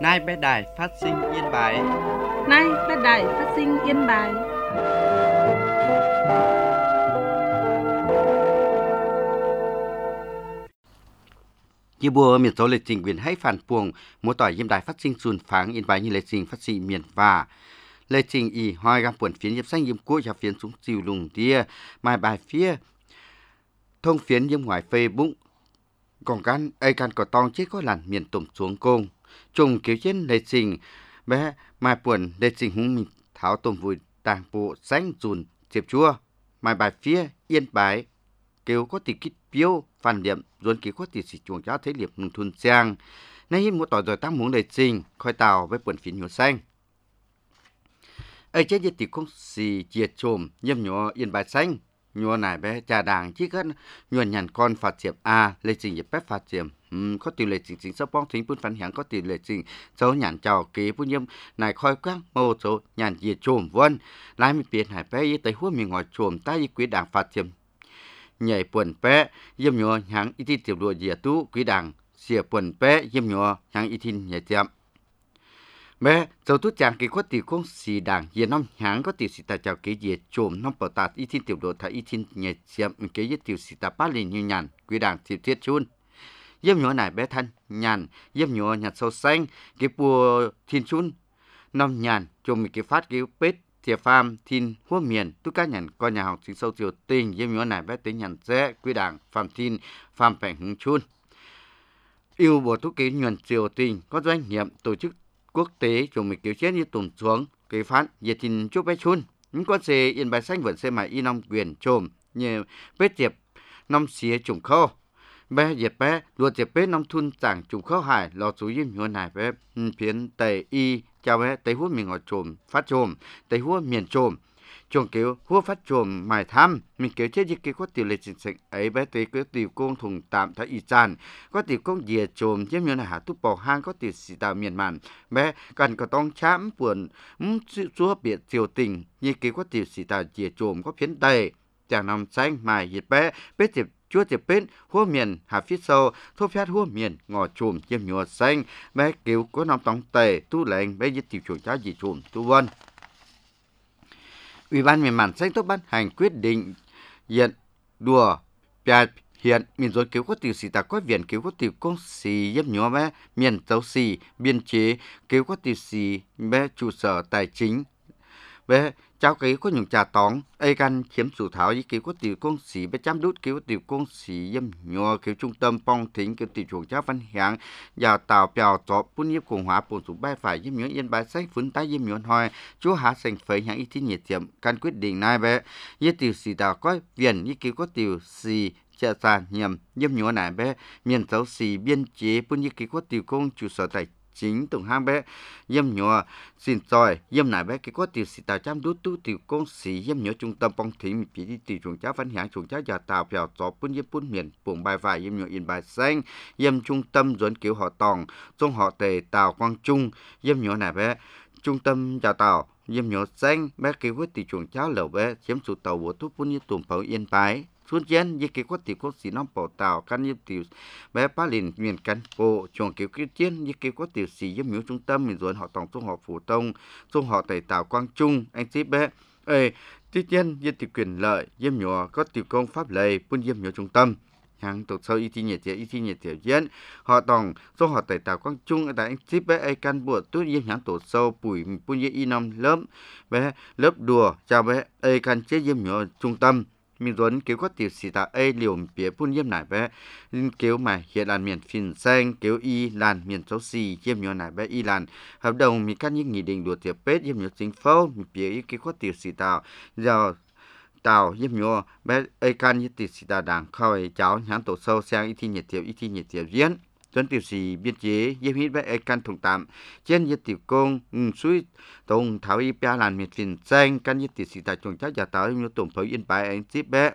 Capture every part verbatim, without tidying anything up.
Nay bé đài phát sinh Yên Bái. Nay bé đài phát sinh Yên Bái. Như bùa miền số lịch trình quyền hay phản puồng mỗi tỏi Yên Đài phát sinh xuân pháng Yên Bái như lịch trình phát sinh miền và lịch trình y hoi gam buồn phiến yếm xanh yếm cua cho phiến xuống chiều lùng tia mai bài phía thông phiến yếm ngoài phê bụng còn can ai can có tong chết có làn miền tụm xuống công trùng kiểu trên lịch trình bé mai buồn lịch trình hung mình tháo tôm vùi tàng bộ xanh dùn chiệp chua mai bài phía Yên Bái kêu có tỷ kích phiếu phản điểm dồn kêu có tỷ sĩ chuồng cháu thế liệp nông thôn giang nay một tỏi rồi tăng muốn lịch trình khói tàu với buồn phiến nhựa xanh ấy chết thì không xì chiết chồm nhâm nhọ Yên Bái xanh nhọ này bé trà đàng chỉ cần nhọ nhàn con phạt diệp a lịch trình dịp phép phạt diệp um, có tỷ lệ trình chính sắp bong thính bún phản hiện có tỷ lệ trình số nhàn chào kế bún nhâm này khoi quang mô số nhàn chiết chồm vân lại mi biển hải bé y tới hua mi ngồi chồm ta y quý đảng phạt diệp nhảy buồn bé yếm nhọ hàng y tiểu đùa dìa tú quý đảng xìa buồn bé yếm nhọ hàng y tin nhảy tiệm bé dấu tu chàng cái quát tiểu công xì đảng yên năm hàng có tiểu xì ta chào cái gì trộm năm bảo tạt y thiên tiểu đồ thay y thiên nhẹ chiếm cái gì tiểu xì ta ba liền như nhàn quý đảng tiểu thiết chun yếm nhỏ này bé thân nhàn yếm nhỏ nhạt sâu xanh cái bùa thiên chun năm nhàn trộm cái phát cái pết thiệp phàm thiên hua miền tu cá nhàn coi nhà học sinh sâu tiểu tình yếm nhỏ này bé tính nhàn dễ quý đảng phàm thiên phàm bèn hứng chun yêu bộ tu cái nhuận triều tình có doanh nghiệp tổ chức quốc tế chúng mình kiểu chết như tùng xuống cái phát nhiệt tình chúc bé chun những con xe Yên Bái xanh vẫn xe máy y năm quyền trồm như bếp diệp năm xía trùng khâu bé diệp bé luật diệp bé năm thun chẳng trùng khâu hải lò chú yếm nhuận này bé phiến tây y chào bé tây hút mình ngồi trồm phát trồm tây hút miền trồm chuồng kiểu hua phát trồm mài thăm mình kiểu chết như cái có tiểu lệ chính sách ấy bé tây có tiểu công thùng tạm thái y tràn có tiểu công dìa trồm giống như là hạ túp bò hang có tiểu xì tàu miền màn bé cần có tông chám buồn ừm chúa biệt triều tình như cái có tiểu xì tàu dìa trồm có phiến tây chàng nằm xanh mài nhiệt bé bé tiệp chúa tiệp bên hua miền hạ phía sau thô phát hua miền ngò trồm chiêm nhựa xanh bé kiểu có nằm tông tây tu lệnh bé như tiểu chuồng cháu dì trồm tu vân Ủy ban miền màn xanh tốt ban hành quyết định hiện đùa bia hiện miền dối cứu có tiểu sĩ ta có viện cứu có tiểu công sĩ giúp nhỏ bé miền tấu sĩ biên chế cứu có tiểu sĩ bé trụ sở tài chính bé cháu cái có những trà tóng ai can chiếm chủ thảo với cứu có tiểu công sĩ bé chăm đút cứu có tiểu công sĩ giúp nhỏ cứu trung tâm phong thính cứu tiểu chuồng cháu văn hiạng và tạo bèo cho bún nhiếp cùng hóa bổn chủ bay phải giúp nhỏ Yên Bái xanh phấn tái giúp nhỏ hoi chúa hạ thành phẩy hàng y thiên nhiệt tiệm can quyết định này bé với tiểu sĩ ta có viện với cứu có tiểu sĩ chợ xa nhầm giúp nhỏ này bé miền tấu sĩ biên chế bún nhiếp cứu có tiểu công chủ sở tài chính tổng hang bé yếm nhỏ xin soi yếm nải bé cái có tiểu sĩ tạo chăm đút tu tiểu công sĩ yếm nhỏ trung tâm phong thủy bị đi tiểu chuồng cháu văn hiạng chuồng cháu giả tạo bèo gió bún yếm bún miền buồng bài vải yếm nhỏ Yên Bái xanh yếm trung tâm dồn kiểu họ tòng trong họ tề tào quang trung yếm nhỏ nải bé trung tâm giả tạo yếm nhỏ xanh bé cái có tiểu chuồng cháu lẩu bé chiếm chủ tàu của thuốc bún yếm tùng pháo Yên Bái xuân chiến như cái quát tiểu quốc sĩ năm bảo tàu can như tiểu bé ba liền miền cán bộ chuồng kiểu kia chiến như cái quát tiểu sĩ giúp miếu trung tâm miền ruộng họ tổng trung họ phổ tông trung họ tây tàu quang trung anh chị bé ê tuy nhiên như tiểu quyền lợi giúp nhỏ có tiểu công pháp lệ buôn giúp miếu trung tâm hàng tổ sâu y thi nhiệt tiểu y thi nhiệt tiểu chiến họ tổng trung họ tây tàu quang trung ở tại anh chị bé ai can bộ tốt giúp hàng tổ sâu bùi buôn như y năm lớp bé lớp đùa chào bé ai can chế giúp nhỏ trung tâm mình muốn kiểu có tiểu sĩ ta ấy liều bía phun yếm nải bé kiểu mà hiện là miền phiền xanh kiểu y làn miền xấu xì yếm nhỏ nải bé y làn hợp đồng mình cắt những nghị định đùa tiệp pết yếm nhỏ chính phố mình bía kiểu có tiểu sĩ tàu giờ tàu yếm nhỏ bé ấy can như tiểu sĩ ta đảng khơi cháu nhãn tổ sâu sang y thi nhiệt tiểu y thi nhiệt tiểu diễn tuấn tiểu sĩ biên chế yếm hít bé ấy can thùng tạm trên như tiểu công suy tông tháo y bia làn miền phiền xanh can như tiểu sĩ tại chuồng cháu giả táo như tổng phối Yên Bái anh chip bé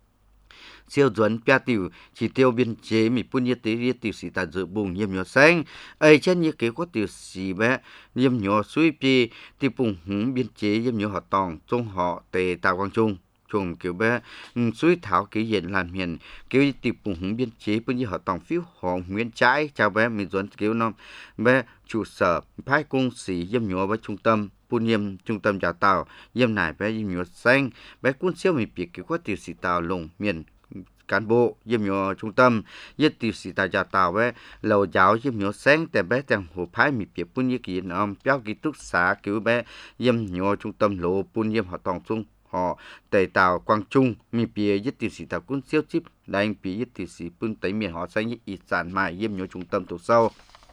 siêu duẩn bia tiểu chỉ tiêu biên chế mi phun như tế tiểu sĩ tại dự bùng yếm nhỏ xanh ấy trên như kế có tiểu sĩ bé yếm nhỏ suy pi tiểu bùng hứng biên chế yếm nhỏ họ tòng trong họ tề tàu quang trung chuồng kiểu bé suối thảo kiểu hiện làm hiện kiểu tiệp bùng hùng biên chế bên như họ tòng phiếu họ nguyên trái chào bé mình dẫn kiểu nó bé trụ sở phái công sĩ dâm nhỏ với trung tâm buôn yêm trung tâm đào tạo yêm nải bé yêm nhỏ xanh bé cuốn siêu mình biết kiểu có tiểu sĩ tạo lồng miền cán bộ yêm nhỏ trung tâm yết tiểu sĩ tạo đào tạo bé lầu giáo yêm nhỏ xanhแต่bé chẳng hồ phái mình biết buôn như kỳ nó béo ký túc xá kiểu bé yêm nhỏ trung tâm lộ buôn yêm họ tòng trung họ tề tạo quang trung mi bìa nhất tiểu sĩ tạo cuốn siêu chip đánh bìa nhất tiểu sĩ buôn tây miền họ xanh nhất ít sản mai yêm nhỏ trung tâm tổ sau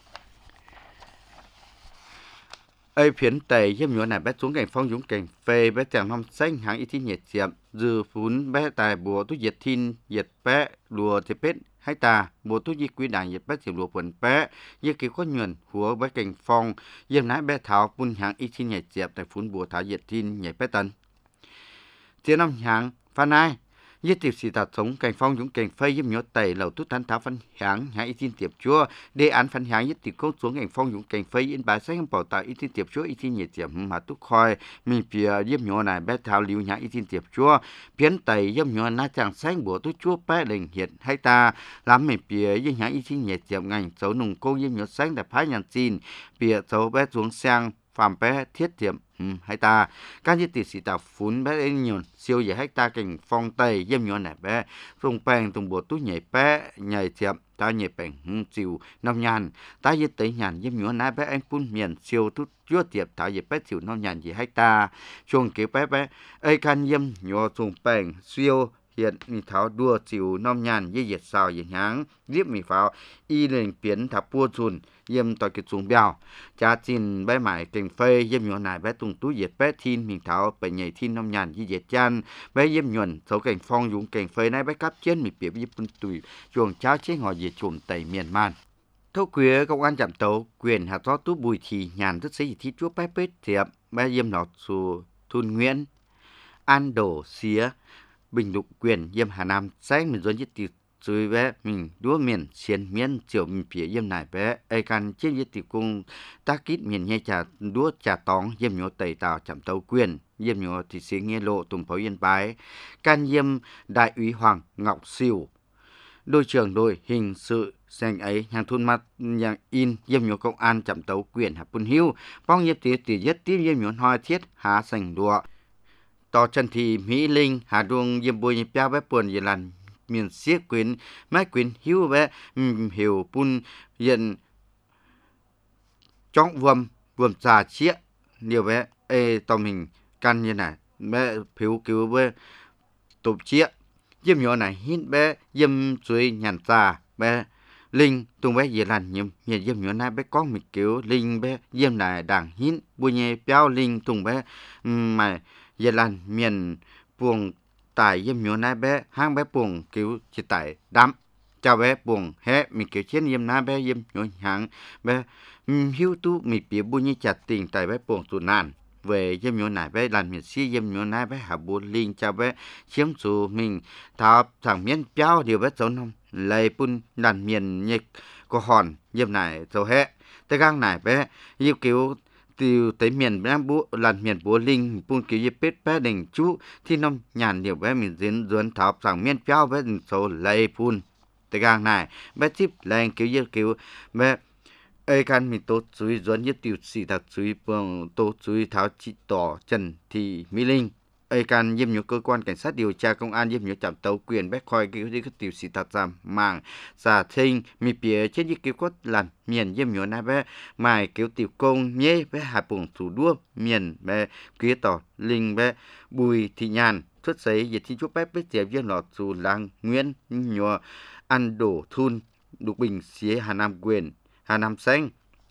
ai phiến tây yêm nhỏ này bé xuống cảnh phong dũng cảnh phê bé chẳng năm xanh hàng ít nhiệt diệm dư phún bé tài bùa tu diệt thiên diệt bé đùa thì pết hai ta bùa tu di quý đảng diệt bé diệt đùa quần bé như kiểu có nhuần hùa bé cảnh phong yêm nái bé thảo phun hàng ít nhiệt diệm tại phún bùa thảo diệt thiên nhảy bé tần tiếng năm hàng phan ai như tiểu sĩ đạt sống cảnh phong dũng cảnh phây yếm nhớ tẩy lầu tút thán tháo phân hàng hàng ít tin tiệp chúa đề án phân hàng nhất tiểu công xuống cảnh phong dũng cảnh phây yên bài sách bảo tạo ít tin tiệp chúa ít tin nhiệt tiệm mà tút khoi mình phía yếm nhớ này bé tháo liu hàng ít tin tiệp chúa biến tẩy yếm nhớ na chẳng sách bùa tút chúa bé lệnh hiện hay ta làm mình phía yếm hàng ít tin nhiệt tiệm ngành xấu nùng cô yếm nhớ sách để phái nhàn xin phía xấu bé xuống sang phạm bé thiết tiệm hay ta các như tỷ sĩ tạo phun bé nhiều siêu về hecta cảnh phong tây yếm nhỏ này bé rung bèn tung bộ tú nhảy bé nhảy tiệm ta nhảy bèn chiều năm nhàn ta như tới nhàn yếm nhỏ này bé anh phun miền siêu tú chúa tiệp ta về bé chiều năm nhàn về hecta chuông kiểu bé bé ai can yếm nhỏ rung bèn siêu hiện mi tháo đua chiều năm nhàn với nhiệt sao nhiệt nháng liếp mi pháo y lên biến tháp bua chun yếm tỏi cái chuông bèo cha chín bé mải cảnh phê yếm nhỏ này bé tung túi nhiệt bé thiên mình tháoไปnhảy thiên năm nhàn với nhiệt chan bé yếm nhuần số cảnh phong dũng cảnh phê này bé cắp trên mi biểu yếm bún tùy chuông cháo chế ngọ nhiệt chuồng tây miền man thâu quý công an chạm tấu quyền hạt gió tú bùi thì nhàn rất xây thi chúa bé bết thiệp bé yếm nọ xù thun nguyễn an đổ xía bình lục quyền yếm hà nam sáng mình dọn nhất tiệp dưới bé mình đua miền xiên miền chiều mình phía yếm này bé ai can trên nhất tiệp cung ta kít miền nghe trà đua trà tóng yếm nhỏ tẩy tàu chạm tấu quyền yếm nhỏ thì xí nghe lộ tùng pháo yên bái can yếm đại úy hoàng ngọc siêu đôi trường đôi hình sự xanh ấy hàng thôn mặt nhà in yếm nhỏ công an chạm tấu quyền hạt bún hiu phong yếm tiệp tỷ nhất tiếp yếm nhỏ hoa thiết há sành đùa tò chân thì mỹ linh hà đuông yếm bùi nhịp bé buồn gì lần miền xiết quyến mái quyến hiu bé hiểu pun hiện chóng vườm vườm trà chiếc điều bé ê tao mình căn như này bé phiếu cứu bé tụp chiếc yếm nhỏ này hít bé yếm chuối nhàn trà bé linh tung bé gì lần yếm yếm yếm nhỏ này bé có mình cứu linh bé yếm này đảng hít bùi nhẹ béo linh tung bé mà giờ lần miền buồng tại yếm nhỏ này bé hang bé buồng cứu chỉ tại đám chào bé buồng hé mình cứu chiến yếm na bé yếm nhỏ hàng bé hiu tu mình bị bùi như chặt tình tại bé buồng tụ nàn về yếm nhỏ này bé lần miền xí yếm nhỏ này bé hạ buôn linh chào bé chiếm số mình tháo thằng miền béo điều bé xấu không lấy bún lần miền nhịch có hòn yếm này rồi hé tới gang này bé yêu cứu từ tới miền Nam Bộ lần miền Bố Linh buôn kiểu dịp bết bé đình chú thì năm nhàn nhiều bé mình diễn duyên thảo rằng miền béo bé số lấy phun tới gang này bé tiếp lên kiểu dịp kiểu bé ai can mình tốt suy duyên nhất tiểu sĩ thật suy bằng tốt suy thảo chỉ tỏ trần thì mỹ linh ai can yếm nhớ cơ quan cảnh sát điều tra công an yếm nhớ chạm tấu quyền bé khoi kiểu đi các tiểu sĩ thật giảm màng giả thinh mi bìa trên những kiểu cốt làm miền yếm nhớ này bé mài kiểu tiểu công nhé bé hạ bổng thủ đua miền bé quý tỏ linh bé bùi thị nhàn xuất giấy dịch thi chúc bé bé tiệp viên lọt dù làng nguyễn nhờ ăn đổ thun đục bình xía hà nam quyền hà nam xanh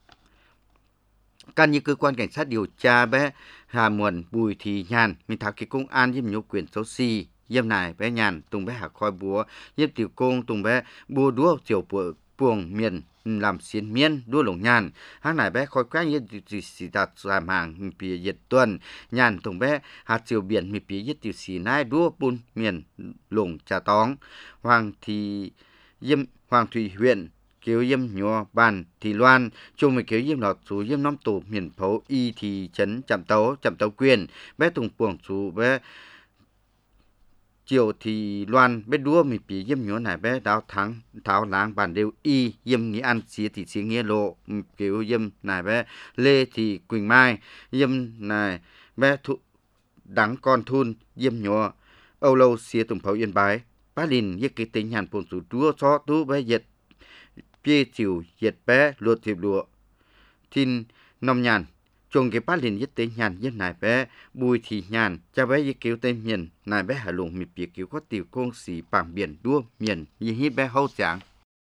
căn như cơ quan cảnh sát điều tra bé Hà Muộn Bùi Thị Nhàn mình thảo cái công an yếm nhớ quyền xấu xì yếm này bé nhàn tung bé hạ khoi búa yếm tiểu công tung bé búa đũa tiểu bùa buồng miền làm xiên miên đua lồng nhàn hàng này bé khoi quét yếm tiểu xì đặt làm hàng mình bìa nhiệt tuần nhàn tung bé hạt chiều biển mình bìa yếm tiểu xì nai đua bún miền lồng trà tóng hoàng thị yếm hoàng thủy huyện kiểu yếm nhỏ bàn thì loan chung với kiểu yếm lọt số yếm năm tổ miền phố y thì trấn chạm tấu chạm tấu quyền bé tùng buồng số bé chiều thì loan bé đua mình bị yếm nhớ này bé đào thắng tháo láng bản đều y yếm nghĩa ăn xía thì xía nghĩa lộ kiểu yếm này bé lê thì quỳnh mai yếm này bé thụ đắng con thun yếm nhớ âu lâu xía tùng pháo yên bái bá lìn yết cái tính hàn phồn sủ đua cho tú bé yết bia chiều yết bé luộc thịt lụa tin nông nhàn chồng cái bát liền nhất tên nhàn nhất nài bé bùi thì nhàn cha bé với kêu tên miền nài bé hà lùng mi bịa kêu có tiểu công sĩ bằng biển đua miền như hít bé hậu chẳng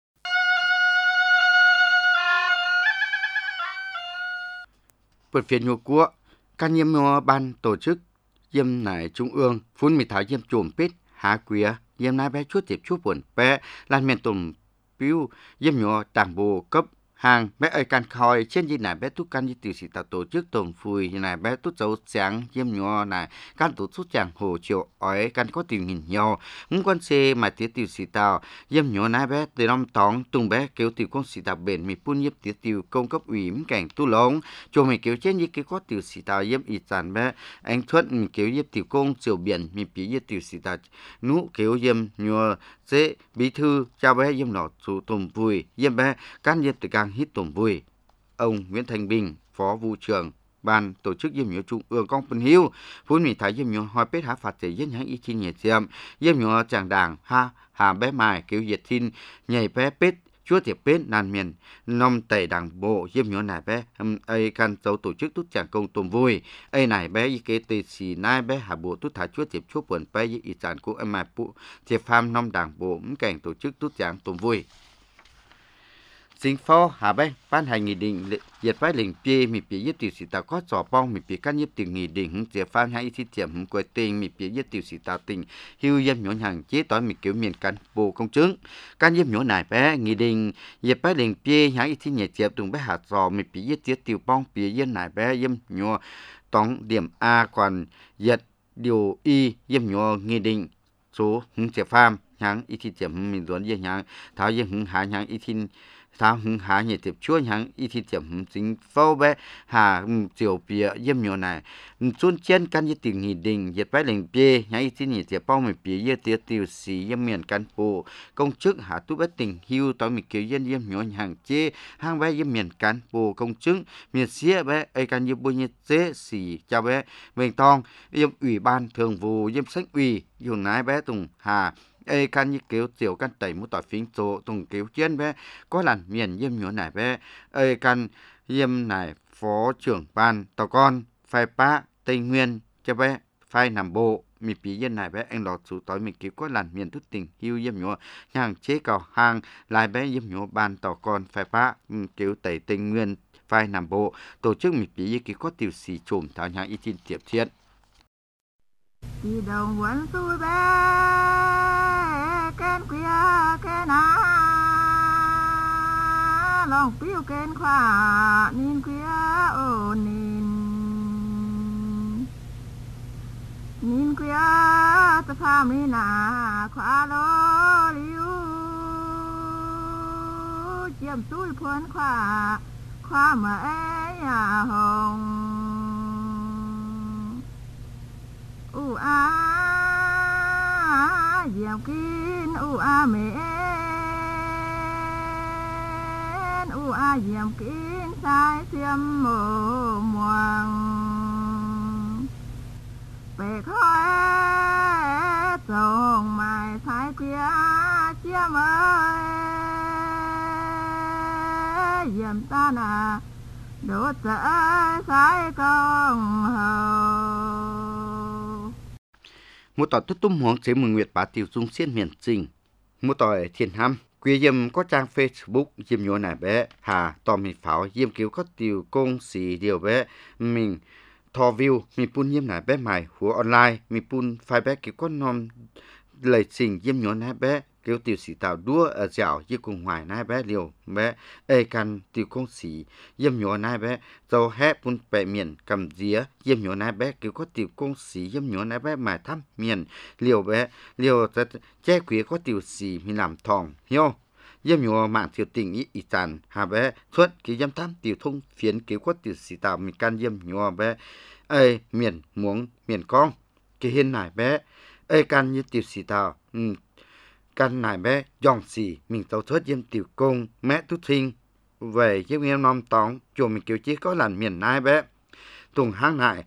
bật phiền nhô của can yếm nhô ban tổ chức yếm nài trung ương phun mi thảo yếm chùm pít hạ quía yếm nài bé chuốt tiệp chuốt buồn bé lan miền tùng piu yếm nhô đảng bộ cấp hàng bé ơi can khoi trên gì này bé tút can như tiểu sĩ tạo tổ chức tổng phùi như này bé tút dấu sáng yếm nhỏ này can tổ chức chẳng hồ chiều ói can có tiền nghìn nhau muốn quan xe mà tiết tiểu sĩ tạo yếm nhỏ này bé từ năm tóng tung bé kêu tiểu công sĩ tạo bền mi phun yếm tiết tiểu công cấp ủy mình cảnh tu lông cho mình kêu trên như cái có tiểu sĩ tạo yếm ít dàn bé anh thuận mình kêu yếm tiểu công chiều biển mi bí yếm tiểu sĩ tạo nụ kêu yếm nhỏ dễ bí thư cha bé yếm nọ chủ tổng vui yếm bé can yếm từ càng hít tổng vui. Ông Nguyễn Thành Bình, Phó Vụ trưởng Ban tổ chức yếm nhớ Trung ương Công Phân Hiếu, phun mỹ thái yếm nhớ hỏi bết há phạt chế yếm nháng y chi nhiệt diệm, yếm nhớ chàng đảng ha hà bé mài kêu diệt thiên nhảy bé bết chúa tiệp bết nàn miền nông tẩy đảng bộ yếm nhớ này bé ai can dấu tổ chức tút chàng công tôm vui ai này bé y kế tề xì nai bé hà bộ tút thả chúa tiệp chúa buồn bé y ý sản của em mài phụ tiệp pham nông đảng bộ cảnh tổ chức tút chàng tôm vui. Chính phủ Hà Bắc ban hành nghị định diệt phái lệnh bia mi bia yết tiểu sĩ tạo có trò bong mi bia can yết tiểu nghị định diệt phái hai thi tiệm quầy tiền mi bia yết tiểu sĩ tạo tình hưu yếm nhổ hàng chế toán mi kiểu miền cán bộ công chứng can yếm nhổ này bé nghị định diệt phái lệnh bia hai thi nhẹ tiệm tùng bé hạt trò mi bia yết tiết tiểu bong bia yết này bé yếm nhổ tổng điểm A còn yết điều Y yếm nhổ nghị định số hưng diệt phàm hàng y thi tiệm mi duẩn yết hàng tháo yết hưng hạ hàng y thi tháo hứng hạ nhiệt tiếp chúa hàng y thi tiệm chính phâu bé hà chiều bìa yếm nhỏ này xuân chen can y tình nghị định diệt phái lệnh bia hàng y thi nhiệt tiếp bao mình bìa yết tiết tiểu sĩ yếm miền cán bộ công chức hạ tu bé tình hưu tao mình kêu yếm yếm nhỏ hàng chế hàng bé yếm miền cán bộ công chức miền xía bé ai can yếm bôi nhiệt chế sĩ cho bé mình tòng yếm ủy ban thường vụ yếm sách ủy dùng nái bé tùng hà ê can như kiểu chiều can tẩy một tỏi phím chỗ tùng kiểu chiến bé có lần miền yếm nhỏ này bé ê can yếm này phó trưởng ban tàu con phai pa tây nguyên cho bé phai nằm bộ mi bí yên này bé anh lọt số tối mình kiểu có lần miền thức tỉnh hưu yếm nhỏ hàng chế cầu hàng lại bé yếm nhỏ ban tàu con phai pa kiểu tẩy tây nguyên phai nằm bộ tổ chức mi bí kiểu có tiểu sĩ trùm thảo nhà y tin tiệp thiện đi đồng vẫn tôi bé kén quia kén á lòng piu kén khoa nín quia ô nín nín quia ta pha mi na khoa lô liu chiêm túi phuân khoa khoa mà ấy à hồng u a diệm kín u a mến u a diệm kín sai xiêm mồ muang về khói trồng mài thái kia chiêm ơi diệm ta nà đốt dỡ sai công hầu một tỏi tốt tung huống chế mừng nguyệt bá tiểu dung xiên miền trình một tỏi thiền ham quy yếm có trang Facebook yếm nhỏ này bé hà tò mình pháo yếm cứu có tiểu công sĩ điều bé mình thò view mình pun yếm này bé mày hùa online mình pun phai bé cứu có nom lời trình yếm nhỏ này bé kêu tiểu sĩ tạo đua ở dạo như cùng hoài nai bé liều bé ê can tiểu công sĩ yếm nhỏ nai bé dầu hé pun bẹ miền cầm día yếm nhỏ nai bé kêu có tiểu công sĩ yếm nhỏ nai bé mà thăm miền liều bé liều che quý có tiểu sĩ mình làm thòng hiếu yếm nhỏ mạng tiểu tình ý ý tàn hà bé xuất ký yếm thăm tiểu thông phiến kêu có tiểu sĩ tạo mình can yếm nhỏ bé ê miền muống miền con cái hiên này bé ê can như tiểu sĩ tao ừ. Căn này bé dòng xì mình tàu thớt dâm tiểu công mẹ tút sinh về chiếc em nom tóng chùa mình kiểu chỉ có lần miền nai bé tùng hang nại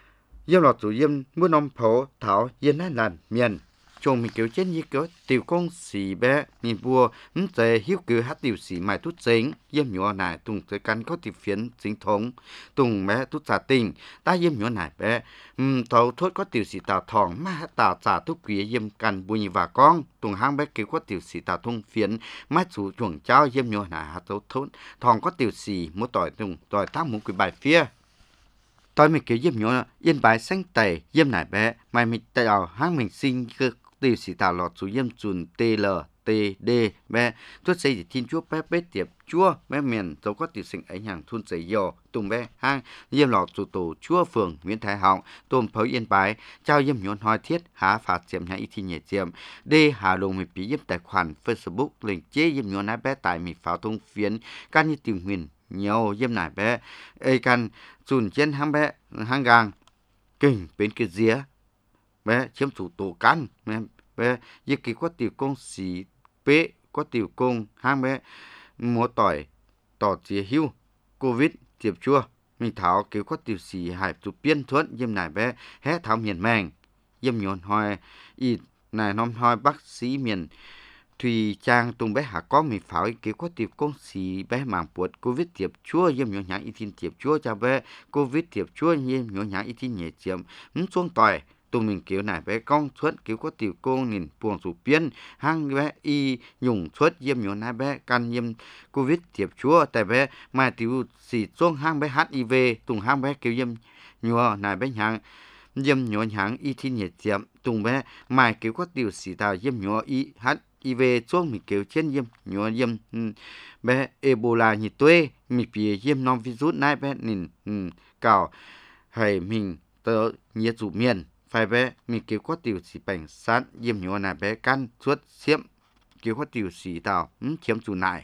dâm lọt chủ dâm muốn nom phố thảo yên nai lần miền chùa mình kiểu chết như kiểu tiểu công xì bé mình vua ấn tề hiếu cứ hát tiểu xì mài tút dính dâm nhỏ nại tùng tới căn có tiểu phiến chính thống tùng bé tút giả tình ta dâm nhỏ nại bé um, tàu thốt có tiểu sĩ tàu thòng mà tàu trả tút quý dâm căn bùi và con tùng hang bé kiểu có tiểu sĩ tàu thông phiến mà chủ chuồng trao dâm nhỏ nại hát tàu thốt thòng có tiểu sĩ mua tỏi tùng tỏi thác muốn quý bài phía tôi mình kiểu dâm nhỏ yên bài xanh tẩy dâm nại bé mày mình tàu hang mình sinh cơ tiểu sĩ tàu lọt chủ dâm chuồn tê lờ tê đê bé tuất xây thì thiên chúa bé bé tiệp chúa bé miền dấu có tiểu sinh ấy hàng thôn giấy dò tùng bé hang yêm lọt chủ tổ chúa phường Nguyễn Thái Họng tôm phấu yên bái trao yêm nhọn hoi thiết há phạt diệm nhà y thi nhẹ diệm đê hà lùng mình bí yêm tài khoản Facebook link chế yêm nhọn nái bé tại mình pháo thông phiến can như tìm huyền nhiều yêm nải bé ê can chùn trên hang bé hang gang kinh bên kia día bé chiếm chủ tổ can bé yê kỳ có tiểu công sĩ bé có tiểu công hang bé mua tỏi tỏ chia hưu covid tiệp chua mình thảo kiểu có tiểu sĩ hải chủ biên thuận dâm nải bé hé thảo miền màng dâm nhọn hoi y nài nom hoi bác sĩ miền thùy trang tung bé hạ có mình pháo kiểu có tiểu công sĩ bé màng buột covid tiệp chua dâm nhọn nhãn y tin tiệp chua cho bé covid tiệp chua dâm nhọn nhãn y tin nhẹ chiếm ấn xuống tỏi tụi mình kiểu này bé con xuất kiểu có tiểu công nhìn buồn chủ biên hang bé y nhung xuất yếm nhọn nái bé can yếm covid tiệp chúa tại bé mai tiểu xì xuống hang bé hát i vê tùng hang bé kiểu yếm nhọn nái bé nhang yếm nhọn hang y thi nhiệt tiệm tùng bé mai kiểu có tiểu xì tao yếm nhọn y hát i vê xuống mình kiểu trên yếm nhọn yếm bé ebola nhiệt tuê mình bìa yếm non virus nái bé nhìn cào hay mình tớ nhiệt chủ miền phải bé mình kiểu có tiểu sĩ bảnh sát yếm nhỏ này bé căn suốt xiêm kiểu có tiểu sĩ tàu ừm chiếm chủ này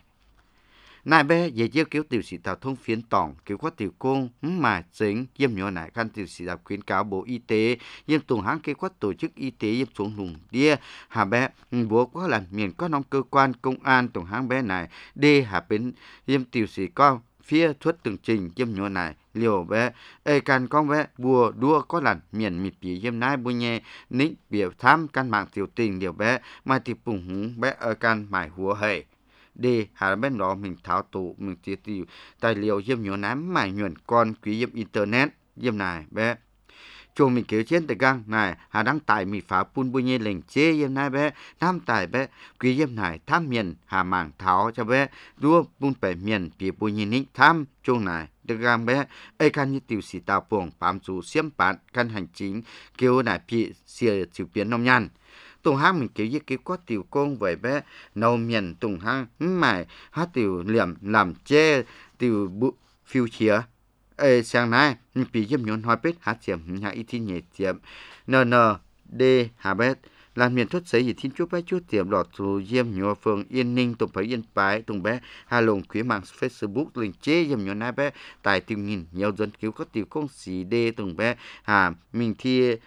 này bé dễ chiếu kiểu tiểu sĩ tàu thông phiến tỏng kiểu có tiểu công ừm mà chính yếm nhỏ này căn tiểu sĩ tàu khuyến cáo bộ y tế yếm tùng hãng kiểu có tổ chức y tế yếm xuống lùng đia hà bé bố có là miền có nông cơ quan công an tùng hãng bé này đi hà bên yếm tiểu sĩ con phía thuất từng trình yếm nhỏ này liều bé ê can con bé bùa đua có lần miền mịt bì yếm nái bùi nhẹ nín biểu tham căn mạng tiểu tình liều bé mai thì bùng húng bé ở can mải hùa hề đi hà bên đó mình tháo tụ mình tiêu tiêu tài liệu yếm nhỏ nám mải nhuận con quý yếm internet yếm này bé chùa mình kiểu trên tại gang này hà đăng tải mì phá pun bùi nhẹ lệnh chế yếm nái bé nam tải bé quý yếm này tham miền hà mảng tháo cho bé đua pun bẻ miền bì bùi nhẹ nín tham chung này được gang bé ai can như tiểu sĩ tàu buồng bám chủ xiêm bản căn hành chính kêu này bị xìa chịu biến nông nhàn tùng hang mình kiểu như kiểu có tiểu công vậy bé nâu miền tùng hang mải hát tiểu liệm làm chê tiểu bụ phiêu chia ê sáng nay mình bị dâm nhọn hoa bết hát chiếm nhà y thi nhẹ chiếm n n d hà bết làm miền thuất giấy gì thiên chúa bé chúa tiệm lọt dù diêm nhọ phường yên ninh tùng phải yên bái tùng bé hà lồng quý mạng Facebook link chế diêm nhọ nái bé tại tìm nhìn nhiều dân cứu có tiểu công sĩ đê tùng bé hà mình thi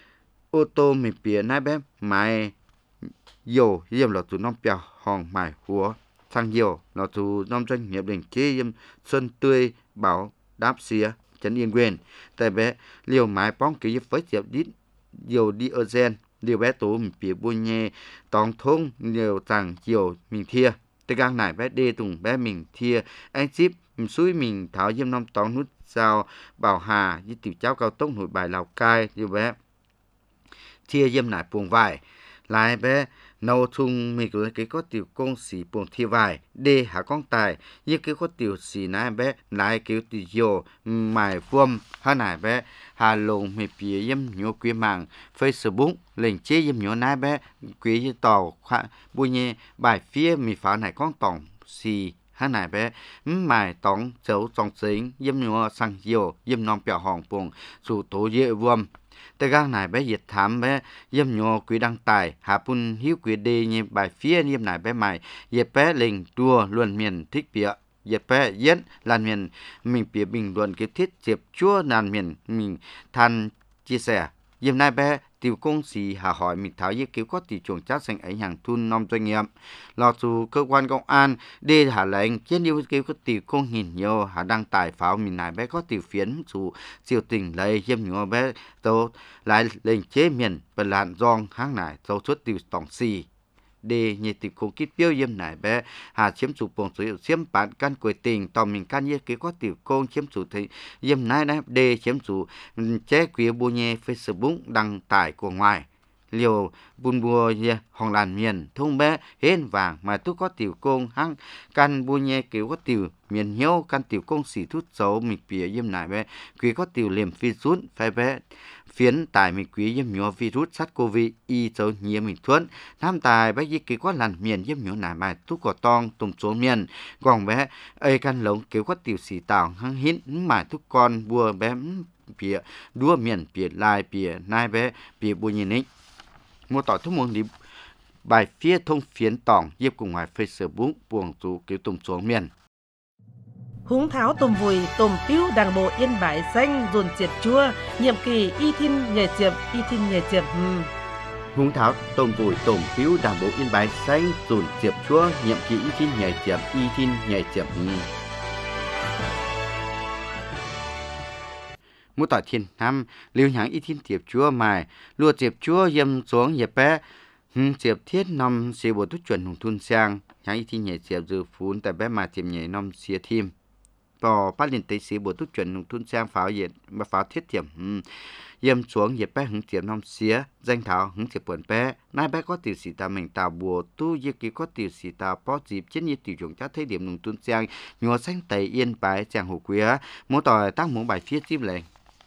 ô tô mình bìa nái bé mai dầu diêm lọt dù non bèo hòn mải húa thang dầu lọt dù non doanh nghiệp link chế diêm xuân tươi bảo đáp xìa chấn yên quyền tại bé liều mái bóng kiểu với diệp đít dầu dioxen liều bé tố mình phía bùi nhẹ tòng thông liều tàng chiều mình thia tới gang này bé đê tùng bé mình thia anh ship mình suối mình tháo diêm năm tòng nút sao bảo hà với tiểu cháu cao tốc nội bài Lào Cai liều bé thia diêm nải buồng vải lại bé nâu thùng mình cứ cái có tiểu công sĩ buồng thia vải đê hạ con tài như cái có tiểu sĩ nãy bé lại kiểu tiểu dầu mài vuông hà nãy bé hà lồng mình phía yếm nhỏ quý mạng Facebook lệnh chế yếm nhỏ nãy bé quý tàu bùi nhẹ bài phía mình phá này con tổng xì hà nãy bé mài tổng dấu trong xính yếm nhỏ sang dầu yếm non bèo hòn buồng dù tổ dễ vuông tại gang này bé diệt thảm bé yếm nhỏ quý đăng tài hạ pun hiếu quý đề như bài phía yếm này bé mày yếp bé lệnh đua luận miền thích bịa yếp bé yết làn miền mình bịa bình luận cái thiết diệp chúa làn miền mình than chia sẻ yếm nai bé tiểu công sĩ hà hỏi mình tháo ý cứu có tỷ chuồng chát thành ảnh hàng thun năm doanh nghiệp lò dù cơ quan công an đi hà lệnh trên yêu cứu có tỷ công nhìn nhiều hà đăng tải pháo mình này bé có tỷ phiến dù siêu tình lấy yếm nhỏ bé tàu lại lệnh chế miền và làn giòn hang này tàu xuất tiểu tổng xì để nhị tỷ công kích biểu yếm này bé hà chiếm chủ bổng sử dụng chiếm bản căn quê tình tàu mình căn như cái có tiểu công chiếm chủ thì yếm này đấy để chiếm chủ chế quý bù nhẹ Facebook đăng tải của ngoài liều bùn bùa hòn làn miền thông bé hên vàng mà tôi có tiểu công hăng căn bù nhẹ kiểu có tiểu miền hiếu căn tiểu công xỉ thút xấu mình bìa yếm này bé quý có tiểu liềm phi rút phải bé phiến tài mình quý yếm nhỏ virus SARS-CoV y dấu nhiễm mình thuẫn tham tài bé cái có làn miền yếm nhỏ này mà tôi có tong tùng số miền còn bé ơi căn lống kiểu có tiểu xỉ tảo hăng hít mà tôi con bùa bé bìa đua miền bìa lai bìa nai bé bìa bùa nhìn ấy mua tỏi thuốc môn đi bài phía thông phiến tỏng dịp cùng ngoài Facebook buồng chú kiểu tùng xuống miền húng tháo tôm vùi tôm piu đảng bộ Yên Bái xanh dồn triệt chua nhiệm kỳ y thìn nhảy chiệp y thìn nhảy chiệp hmm. húng tháo tôm vùi tôm piu đảng bộ Yên Bái xanh dồn triệt chua nhiệm kỳ y thìn nhảy chiệp y thìn nhảy chiệp hmm. Mua tỏi thiên năm liêu nháng y thiên tiệp chúa mài lùa tiệp chúa yếm xuống dẹp bé hưng tiệp thiết năm xì bộ tút chuẩn hùng thun sang nháng y thiên nhảy tiệp dự phún tại bé mà tiệp nhảy năm xìa thêm bỏ bắt liền tới xì bộ tút chuẩn hùng thun sang pháo nhiệt mà pháo thiết tiệp yếm xuống dẹp bé hưng tiệp năm xìa danh thảo hưng tiệp buồn bé nai bé có tiểu sĩ ta mình tạo bùa tu dư ký có tiểu sĩ ta bó dịp trên như tiểu chúng chắc thấy điểm hùng thun sang nhùa xanh tây Yên Bái chàng hồ quía mua tỏi tăng muốn bài phía chim lệnh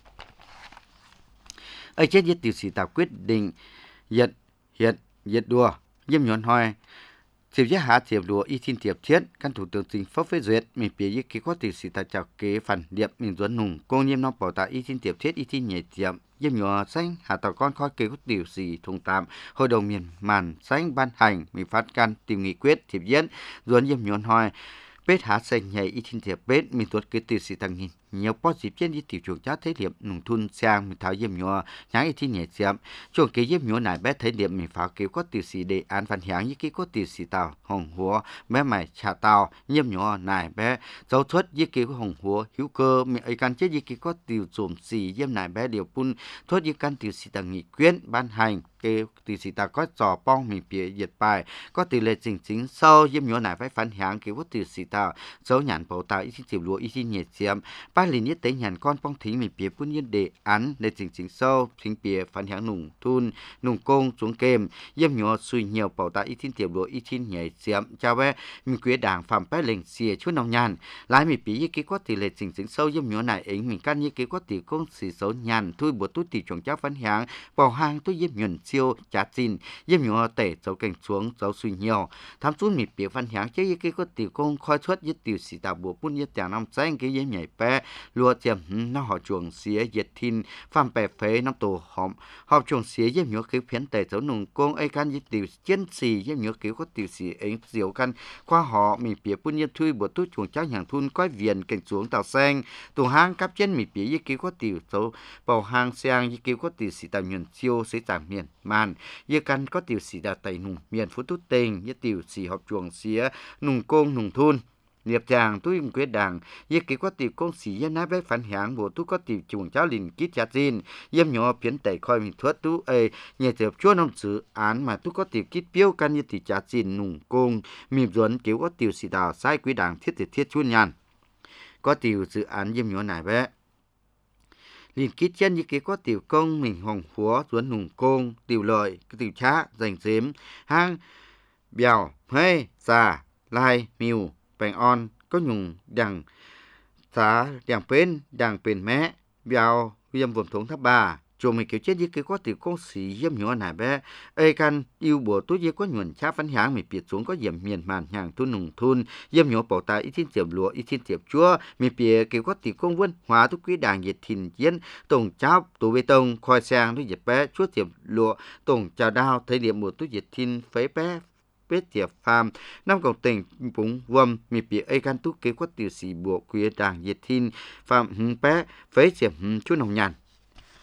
ấy chết giết tiểu sĩ ta quyết định hiện hiện hiện đùa yếm nhọn hoài Tiệp giết hạ tiệp đùa y thiên tiệp thiết căn thủ tướng chính pháp phê duyệt mình bịa giết ký có tiểu sĩ ta chào kế phần điệp mình duẩn nùng công nhiêm năm bảo ta y thiên tiệp thiết y thiên nhảy tiệp yếm nhỏ xanh hạ tàu con khói kế có tiểu sĩ thùng tạm hội đồng miền màn xanh ban hành mình phát can tìm nghị quyết tiệp giết duẩn yếm nhọn hoài bết hạ xanh nhảy y thiên tiệp bết mình tuột cái tiểu sĩ tăng nghìn nhiều bó dịp trên đi tiểu chuồng chát thấy điểm nùng thun sang mình tháo yếm nhỏ nháng y thiên nhảy tiệp chuồng kế yếm nhỏ này bé thấy điểm mình phá kế có tiểu sĩ đề án phản h향như cái có tiểu sĩ tàu hồng húa bé mày trà tàu yếm nhỏ này bé dấu thuất như cái có hồng húa hữu cơ mình ấy căn chết như cái có tiểu trộm xì yếm này bé điều pun thuất như căn tiểu sĩ tăng nghị quyết ban hành cái tiểu sĩ ta có trò bong mình bịa diệt bài có tỷ lệ chính chính sâu yếm nhỏ này phải phản h향cái có tiểu sĩ tàu dấu nhãn bảo tàu y thiên tiệp lúa y thiên nhảy tiệp ba liền nhất tế nhàn con bong thính mình bịa pun nhiên đề án để chính chính sâu chính bịa phản h향nùng thun nùng công xuống kềm yếm nhỏ suy nhiều bảo tàu y thiên tiệp lúa y thiên nhảy tiệp chào bé mình quyết đảng phạm bé lệnh xìa chút nông nhàn lái mình bịa như cái có tỷ lệ chính chính sâu yếm nhỏ này ấy mình căn như cái có tỷ công xì xấu nhàn thui bột tút tỷ chuẩn chắc phản h향bảo hang tôi yếm nhuận siêu chả tin yếm nhỏ tể dấu cảnh xuống dấu suy nhiều tham chút mình bịa phản h향chứ như cái có tỷ công khói xuất như tiểu sĩ tạo bộ pun như tảng năm xanh cái yếm nhảy bé lúa tiệm nó họ chuồng xía diệt thìn phạm bè phế năm tổ hòm họ chuồng xía yếm nhỏ cái phiến tể dấu nùng công ấy căn như tiểu chiến sĩ yếm nhỏ cái có tiểu sĩ ấy diệu căn qua họ mình bịa pun như thui bột tút chuồng chắc hàng thun quái viền cảnh xuống tàu xanh tổ hang cắp trên mình bịa như cái có tiểu dấu bầu hang sang như cái có tiểu sĩ tạo nhuận siêu sẽ giảm miền màn như căn có tiểu sĩ đạt tẩy nùng miền phú tút tình như tiểu sĩ học chuồng xía nùng công nùng thun liệp chàng tôi quyết đảng như cái có tiểu công sĩ yếm nái bé phản h향bộ tôi có tiểu chuồng cháu liền kít chặt tin yếm nhỏ phiến tẩy coi mình thuất tú ấy nhẹ tiệp chúa năm dự án mà tôi có tiểu kít biếu căn như tiểu chặt tin nùng công mìm duẩn kiểu có tiểu sĩ đào sai quý đảng thiết thiết thiết chuôn nhàn có tiểu dự án yếm nhỏ này bé liền kít chân như cái có tiểu công mình hồng húa duẩn nùng công tiểu lợi cái tiểu chá dành dếm hang bèo hay già lai miu bèn on có nhung đằng xá đằng bên đằng bên mé bèo yếm vùng thống tháp ba chùa mình kiểu chết như cái có tiểu công sĩ yếm nhỏ này bé ấy căn yêu bùa tôi như có nhuận chá phán h향mình biệt xuống có yếm miền màn hàng thun nùng thun yếm nhỏ bảo ta ít thiên tiệp lúa ít thiên tiệp chúa mình biệt kiểu có tiểu công vân hóa thúc quý đảng diệt thìn chiến tổng cháo tủ bê tông khoai sang đối diệt bé chúa tiệp lúa tổng chào đao thời điểm mùa tôi diệt thìn phế bé bết tiệp phàm năm cộng tỉnh búng vâm mi bịa ấy can tú kế quất tiểu sĩ bộ quý đảng diệt thìn phạm hưng bé phế tiệp chú nồng nhàn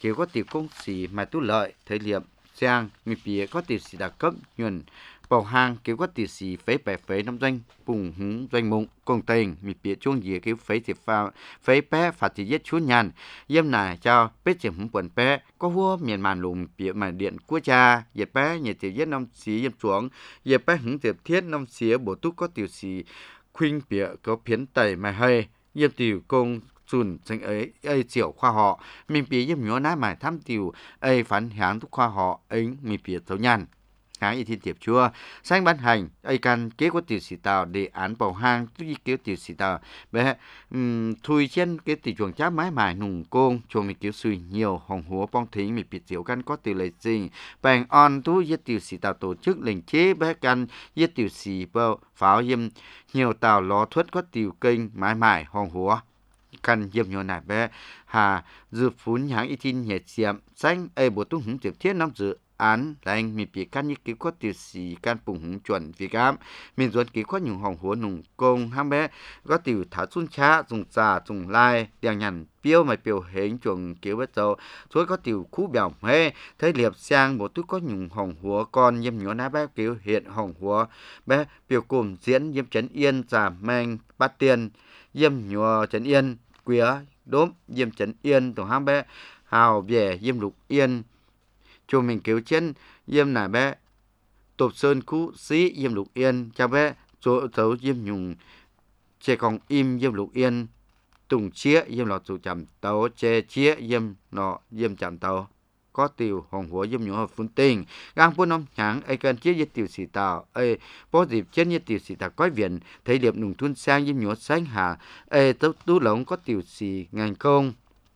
kiểu có tiểu công sĩ mà tu lợi thời điểm sang mi bìa có tiểu sĩ đặc cấp nhuần bảo hàng kiểu có tiểu sĩ phế bẻ phế năm doanh bùng hứng doanh mộng công tình mi bìa chuông dìa kiểu phế thì pha phế bé phạt thì giết chúa nhàn yếm nải cho bết chỉ hứng quần bé có vua miền màn lùm bìa mà điện của cha dệt bé nhiệt tiểu giết năm xí yếm xuống dệt bé hứng tiệp thiết năm xía bổ túc có tiểu sĩ khuynh bìa có phiến tẩy mà hay yếm tiểu công xuân sinh ấy ấy chiều khoa họ mình bị yếm nhớ nát mải thăm tiểu ấy phản hãng thúc khoa họ ấy mình bìa thấu nhàn hãng y thiên tiệp chua sáng ban hành ai can kế của tiểu sĩ tàu đề án bảo hang tuy kéo tiểu sĩ tàu bé um, thui trên cái tỷ chuồng cháp mái mải nùng côn chuồng mình kéo suy nhiều hồng húa bong thính mình biệt diệu căn có tiểu lệ gì bèn on tu giết tiểu sĩ tàu tổ chức lệnh chế bé căn giết tiểu sĩ bao pháo yếm nhiều tàu lò thuất có tiểu kênh mái mải hồng húa căn yếm nhiều nải bé hà dự phún hãng y thiên nhẹ xiêm xanh ai bộ tu hứng tiệp thiết năm dự án là anh mình bị căn như kiểu có tiểu sĩ căn bùng hứng chuẩn việt nam mình dọn kiểu có những hồng húa nùng công ham bé có tiểu thả xuân cha dùng trà dùng lai đèn nhằn biểu mà biểu hiện chuẩn kiểu bắt đầu rồi có tiểu khu biểu mê thấy liệp sang một túi có những hồng húa con yếm nhỏ ná bé kiểu hiện hồng húa bé biểu cùng diễn yếm trấn yên trà mang bát tiền yếm nhỏ trấn yên quía đốm yếm trấn yên tổng ham bé hào bè yếm lục yên cho mình kéo chân yếm nải bé tộp sơn cũ sĩ yếm lục yên cho bé chỗ dấu yếm nhung chè còn im yếm lục yên tùng chia yếm lọ chủ chạm tàu chè chia yếm nọ yếm chạm tàu có tiểu hồng húa yếm nhung hợp phun tình gang phun ông nháng ai cần chia yết tiểu sĩ tàu ai bó dịp chân yết tiểu sĩ tàu quái viện thấy điệp nùng thun sang yếm nhung xanh hà ai tấu tú lống có tiểu sĩ ngành công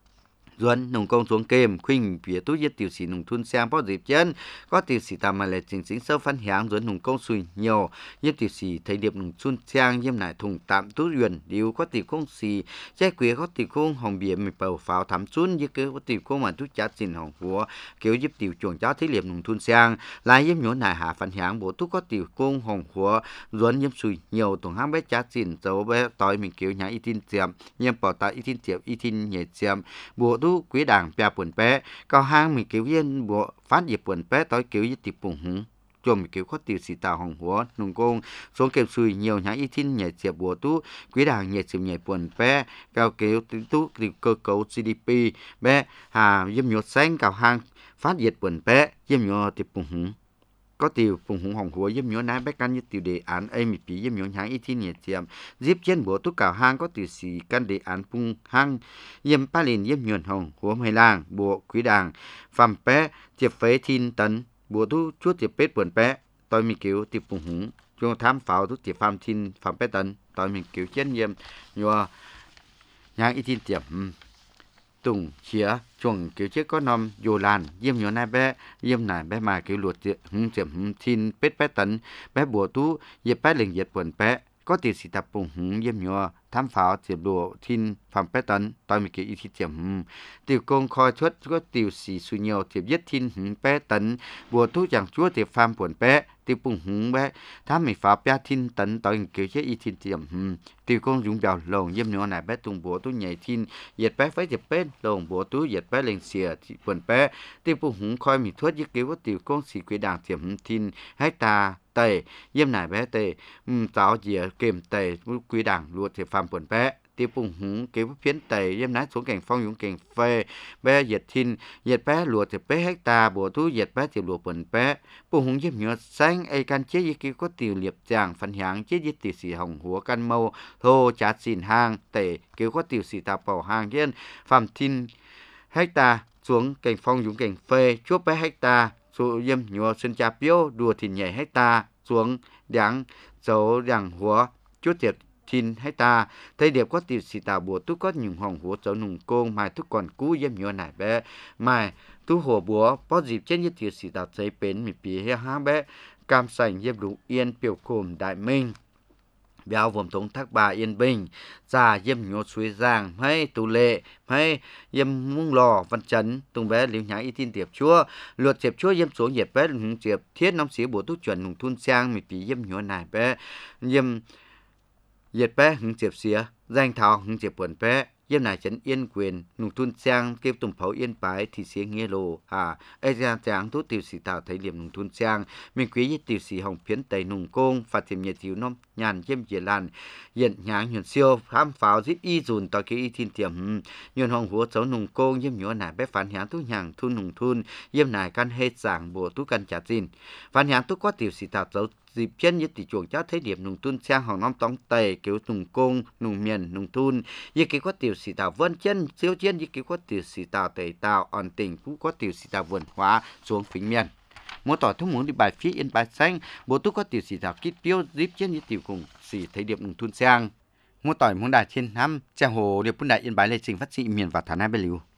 duân nông công xuống kềm khuynh phía tú giết tiểu sĩ nông thôn sang bao dịp chân có tiểu sĩ tạm mà lại chính chính sâu phân hạng duân nông công suy nhiều giết tiểu sĩ thấy điệp nông thôn sang yếm nải thùng tạm tú duyên điều có tiểu công sĩ trái quế có tiểu công hồng bìa mình bầu pháo thắm xuân như cứ có tiểu công mà tú chát xin hồng húa kiểu giúp tiểu chuồng cháu thấy điệp nông thôn sang lại yếm nhổ nải hạ phân hạng bộ tú có tiểu công hồng húa duân yếm suy nhiều tổng hang bé chát xin dấu bé tỏi mình kiểu nhà y tin tiệm yếm bảo ta y tin tiệm y tin nhẹ tiệm bộ tú quý đảng bè buồn bé cao hang mình kiểu viên bộ phát dịp buồn bé tới kiểu như tiệp bùng hứng cho mình kiểu có tiểu sĩ tàu hồng húa nung công xuống kèm suy nhiều nhã y tin nhảy diệp bộ tú quý đảng nhảy diệp nhảy buồn bé cao kiểu tú kiểu cơ cấu giê đê pê bé hà yếm nhột xanh cao hang phát dịp buồn bé yếm nhột tiệp bùng hứng có tiểu phùng hùng hồng húa yếm nhớ nái bé căn như tiểu đề án ấy mi pí yếm nhớ nháng y thiên nhiệt tiệm diếp trên bộ tú cào hang có tiểu sĩ căn đề án phùng hang yếm pa lìn yếm nhuận hồng húa mây lang bộ quý đàng phàm bé tiệp phế thiên tấn bộ tú chuốt tiệp bết buồn bé tôi mi kiểu tiệp phùng hùng cho tham pháo tú tiệp phàm thiên phàm bé tấn tôi mi kiểu trên yếm nhớ nháng y thiên tiệm tùng chia chuồng kiểu chiếc có nằm dù làn yếm nhỏ nai bé yếm nai bé mà kiểu luộc hứng chậm thiên pết bé tấn bé bùa tú yếm bé liền yếm buồn bé có tiểu sĩ tập bùng hứng yếm nhỏ tham pháo tiệp đùa thiên phạm bé tấn tôi mình kiểu y thị tiệm tiểu công khoi xuất có tiểu sĩ suy nhiều tiệp giết thiên hứng bé tấn bùa tú chẳng chúa tiệp phạm buồn bé tiểu bùng hứng bé tham mình phá bé thiên tấn tôi mình kiểu chế y thị tiệm tiểu công dùng bèo lồng yếm nhỏ này bé tung bùa tú nhảy thiên yết bé phải tiệp bé lồng bùa tú yết bé lên xìa buồn bé tiểu bùng hứng khoi mình thuất giết kiểu có tiểu công sĩ quý đảng tiệm thiên hecta tề yếm nải bé tề giáo dìa kềm tề quý đảng luộc thì phạm buồn bé tiêu bùng hứng kiểu phiến tề yếm nái xuống cảnh phong dũng cảnh phê bé diệt thiên diệt bé luộc thì bé hecta bộ tú diệt bé thì luộc buồn bé bùng hứng yếm nhựa xanh ai can chế với kiểu có tiểu liệp chàng phần hạng chế với tiểu sĩ hồng húa can mâu thô chát xin hang tề kiểu có tiểu sĩ tạp bảo hang yên phạm thiên hecta xuống cảnh phong dũng cảnh phê chuốc bé hecta số yếm nhựa xuân cha piêu đùa thì nhảy hecta xuống đảng dấu đảng húa chút tiệt thiên hecta thấy đẹp có tiểu sĩ tàu bùa tú có những hồng húa dấu nùng côn mai tú còn cú yếm nhựa nải bé mai tú hồ búa có dịp trên như tiểu sĩ tàu giấy bến mi pì hea há bé cam sành yếm lục yên biểu cồm đại minh béo vườn thống thác bà yên bình già yếm nhô suối giang hay tù lệ hay yếm mung lò văn chấn tung bé liễu nhã y tin tiệp chúa luật tiệp chúa yếm xuống yết bé hùng tiệp thiết năm xí bổ tú chuẩn hùng thun sang mi pì yếm nhô nải bé yếm yết bé hùng tiệp xía danh thảo hùng tiệp buồn bé yếm nải chấn yên quyền nung thun trang kêu tùng pháo yên bái thì xế nghe lồ à ê ra tráng tú tiểu sĩ tạo thấy điểm nung thun trang mình quý với tiểu sĩ hồng phiến tây nung công phát triển nhiệt thiếu nôm nhàn yếm dễ lan hiện nháng huyền siêu khám pháo giúp y dùn tòa cái y thiên tiệm nhuận hồng húa cháu nung công yếm nhỏ nải bé phán nháng tú nhàng thun nung thun yếm nải căn hết giảng bộ tú căn trả tin phán nháng tú có tiểu sĩ tạo cháu dịp chân như tỷ chuồng cháu thấy điểm nung thun trang hồng năm tông tây kiểu nung công nung miền nung thun như cái có tiểu sĩ tạo vân chân siêu chân như cái có tiểu sĩ tạo tây tạo on tỉnh cũng có tiểu sĩ tạo vườn hóa xuống phình miền mỗi tỏi thông muốn đi bài phía yên bài xanh bố tú có tiểu sĩ tạo kít tiêu dịp chân như tiểu cùng sĩ thấy điểm nung thun trang mỗi tỏi muốn đại trên năm trang hồ điệp bún đại yên bài lệ trình phát trị miền và thả nam bê liu.